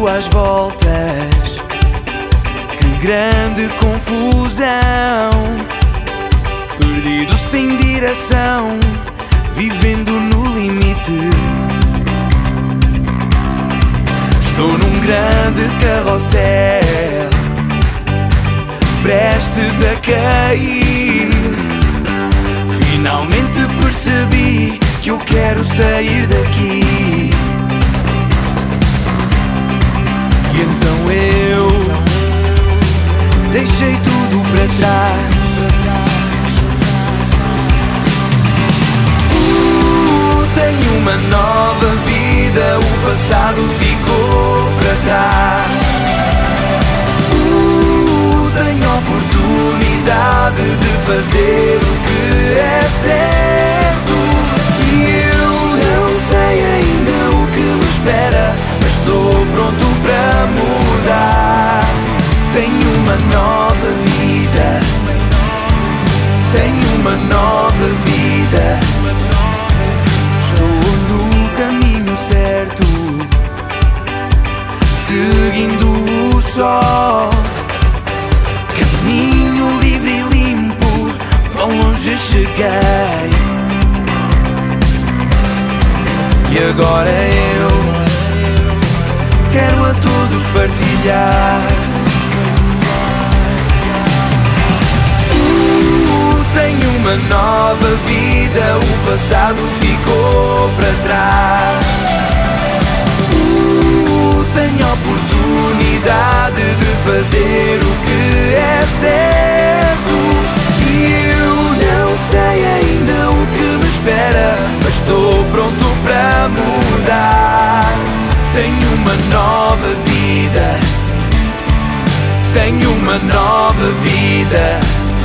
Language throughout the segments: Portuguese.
às voltas, que grande confusão. Perdido sem direção, vivendo no limite. Estou num grande carrossel, prestes a cair. Finalmente percebi que eu quero sair daqui. E então eu deixei tudo para trás. Tenho uma nova vida, o passado ficou para trás. Tenho a oportunidade de fazer o que é certo. E eu não sei ainda o que me espera, mas estou pronto para mudar. Tenho uma nova vida, tenho uma nova vida. Estou no caminho certo, seguindo o sol. Caminho livre e limpo, quão longe cheguei. E agora eu quero a todos partilhar. Tenho uma nova vida, o passado ficou para trás. Tenho a oportunidade de fazer o que é certo. E eu não sei ainda o que me espera, mas estou pronto para mudar. Tenho uma nova vida, tenho uma nova vida.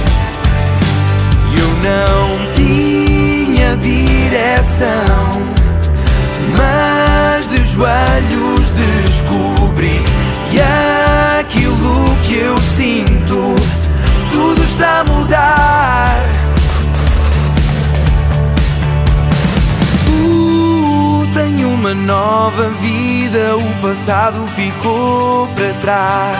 Eu não tinha direção, mas de joelhos descobri. E aquilo que eu sinto, tudo está a mudar. Tenho uma nova vida, o passado ficou para trás.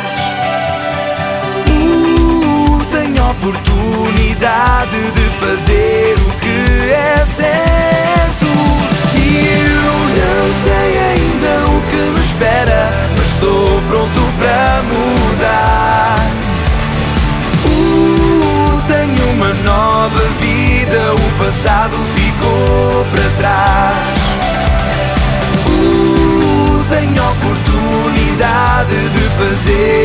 Tenho a oportunidade de fazer o que é certo. E eu não sei ainda o que me espera, mas estou pronto para mudar. Tenho uma nova vida, o passado ficou para trás. Tenho a oportunidade de fazer